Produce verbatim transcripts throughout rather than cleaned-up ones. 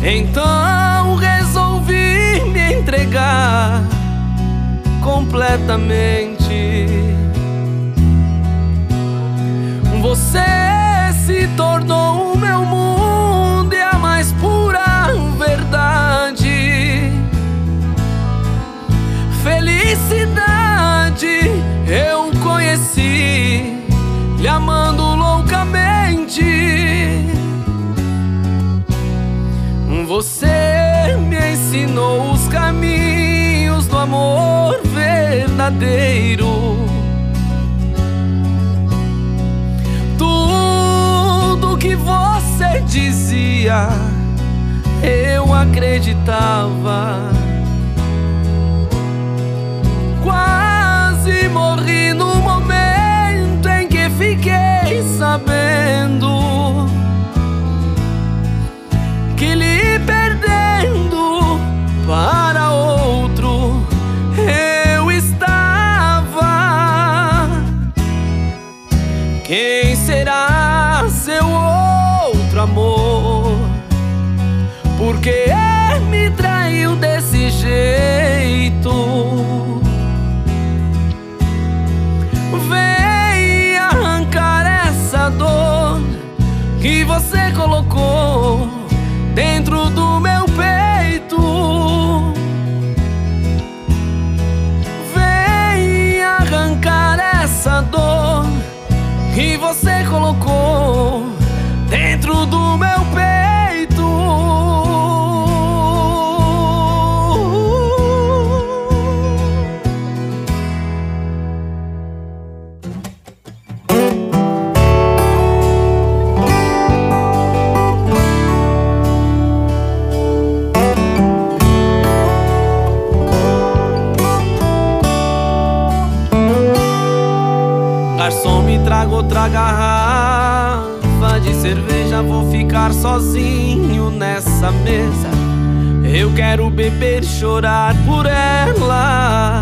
Então resolvi me entregar completamente. Você se tornou o meu mundo e a mais pura verdade. Felicidade eu conheci, lhe amando loucamente. Você me ensinou os caminhos do amor verdadeiro. Tudo que você dizia eu acreditava. Quase morri no momento em que fiquei sabendo que lhe perdendo para outro eu estava. Quem será seu outro amor? Por que me traiu desse jeito? Vem arrancar essa dor que você colocou dentro do meu peito. Vem arrancar essa dor que você colocou dentro do meu peito. Garçom, me traga outra garrafa de cerveja. Vou ficar sozinho nessa mesa. Eu quero beber e chorar por ela.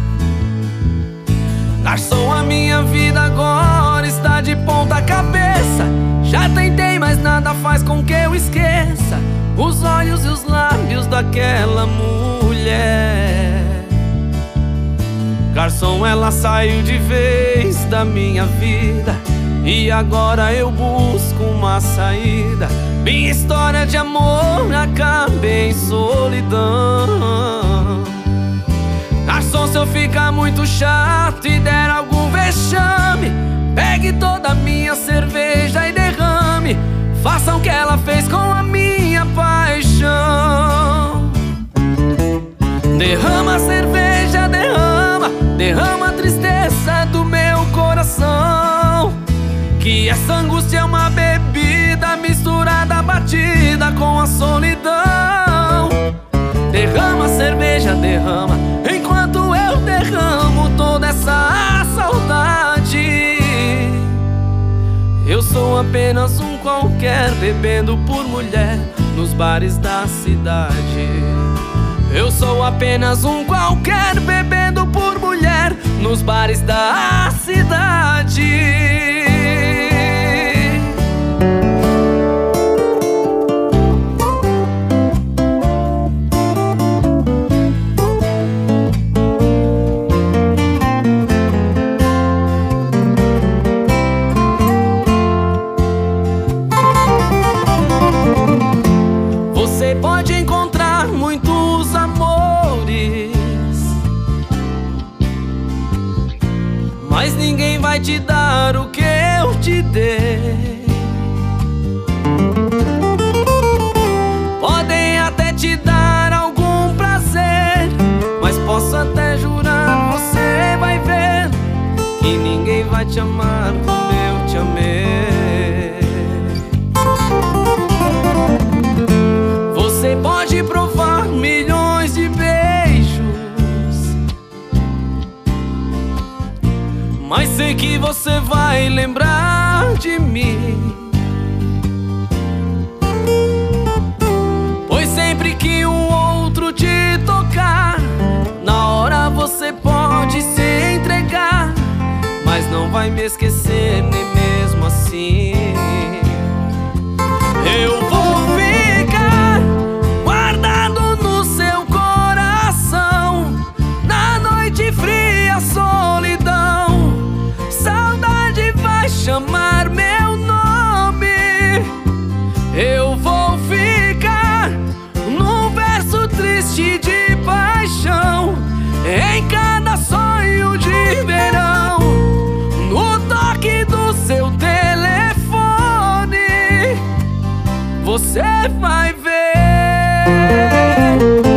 Garçom, a minha vida agora está de ponta cabeça. Já tentei, mas nada faz com que eu esqueça os olhos e os lábios daquela mulher. Garçom, ela saiu de vez da minha vida e agora eu busco uma saída. Minha história de amor acaba em solidão. Garçom, se eu ficar muito chato e der algum vexame, pegue toda a minha cerveja e derrame. Faça o que ela fez com a minha paixão. Derrama a cerveja, derrama, derrama a tristeza do meu coração. Que essa angústia é uma bebida misturada, batida com a solidão. Derrama a cerveja, derrama, enquanto eu derramo toda essa saudade. Eu sou apenas um qualquer bebendo por mulher nos bares da cidade. Eu sou apenas um qualquer bebendo por mulher nos bares da cidade. Você pode encontrar muitos amores, mas ninguém vai te dar o que eu te dei. Podem até te dar algum prazer, mas posso até jurar, você vai ver que ninguém vai te amar como eu te amei. Você pode provar milhões de beijos, mas sei que você vai lembrar de mim. Pois sempre que um outro te tocar, na hora você pode se entregar, mas não vai me esquecer nem mesmo assim. Eu vou ficar vai ver.